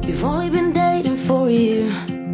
We've only been dating for a year,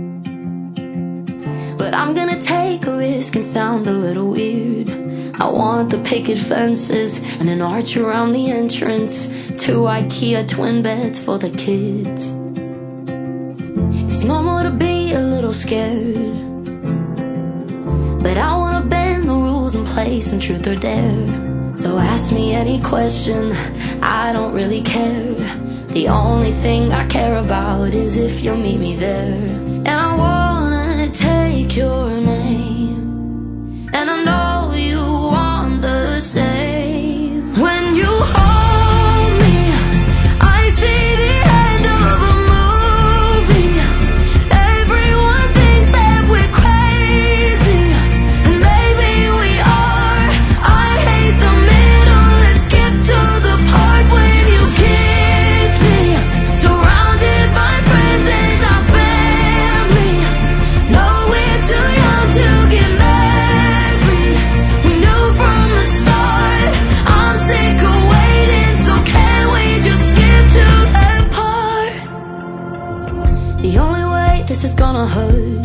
but I'm gonna take a risk and sound a little weird. I want the picket fences and an arch around the entrance, 2 IKEA twin beds for the kids. It's normal to be a little scared, but I wanna bend the rules and play some truth or dare. So ask me any question, I don't really care. The only thing I care about is if you'll meet me there. And I wanna take your name, and I know you want the same. When you hold me, I see the end of a movie. Everyone thinks that we're crazy, and maybe we are. I hate the middle, let's skip to the part when you kiss me, surrounded by friends and our family. No, we're too young to get married. We knew from the start. I'm sick of waiting, so can we just skip to that part? The only way this is gonna hurt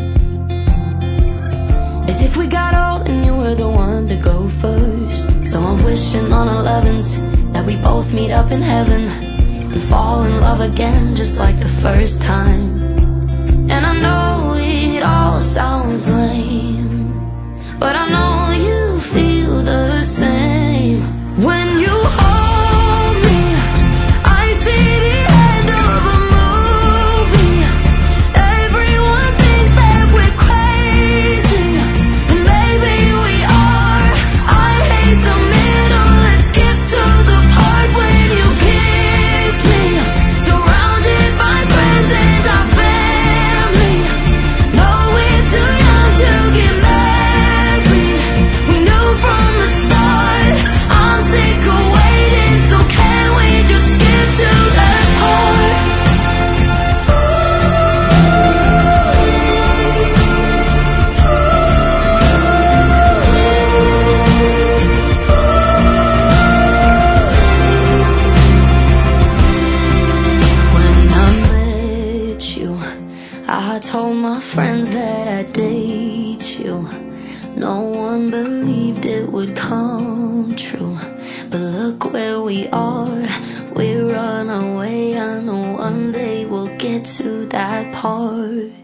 is if we got old and you were the one to go first. So I'm wishing on 11s that we both meet up in heaven and fall in love again just like the first time. And I know it all sounds lame, but I know you feel the same. When you hold me, I see the end of a movie. Everyone thinks that we're crazy, and maybe we are. I hate the middle, let's skip to the part when you kiss me, surrounded by friends and our family. No, we're too young to get married. We knew from the start. I'm sick of waiting, so can we just skip to that part? When I met you, I told my friends that I'd date you. No one believed it would come true, but look where we are. We're on our way. I know one day we'll get to that part.